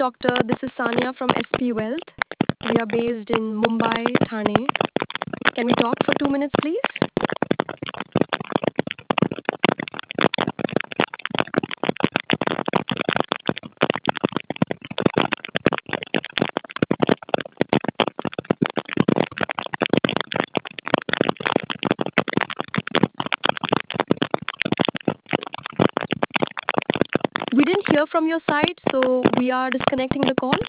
doctor. This is Sania from SP Wealth. We are based in Mumbai, Thane. Can we talk for 2 minutes, please? We didn't hear from your side, so we are disconnecting the call.